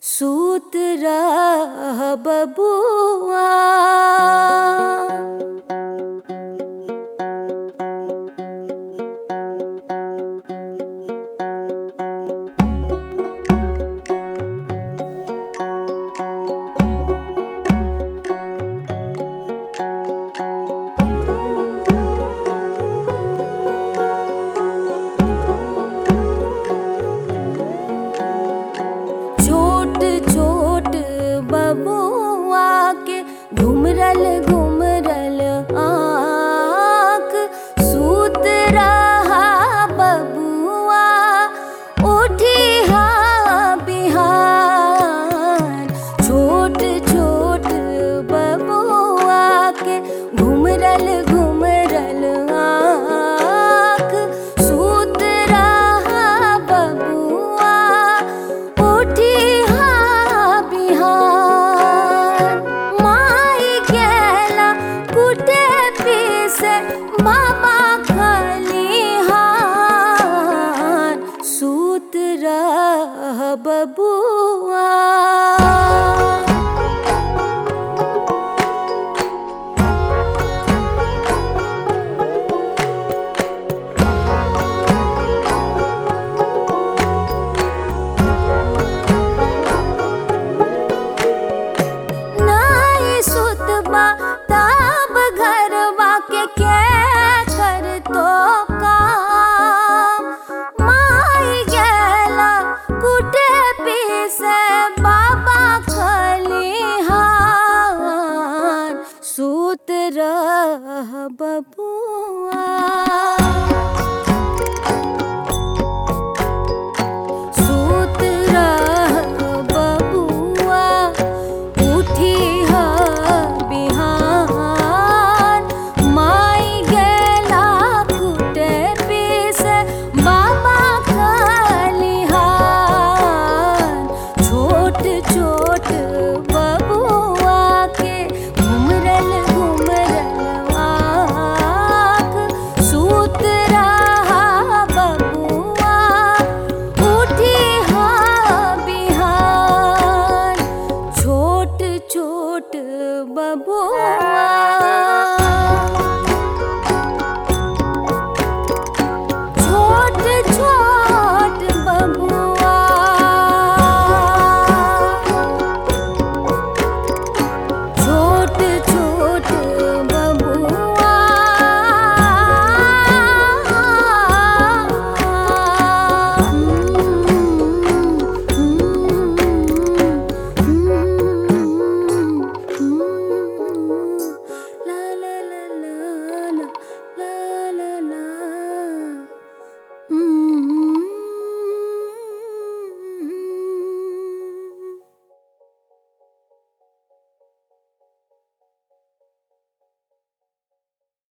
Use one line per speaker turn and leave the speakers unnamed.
सूत रह बबुआ। बबुआ के घुमरल घुमरल आँख, सूत रहा बबुआ उठी हा बिहान। छोट छोट बबुआ के घुमरल घुमरल आँख, सूत रहा बबुआ उठी हा बिहान। माई गेला कुटे पीसे बाबा खलिहान, सूत रह बबुआ। तब घरवा के कर तो काम, माई गेला कुटे पीसे बाबा खलिहान, सूत रह बबुआ।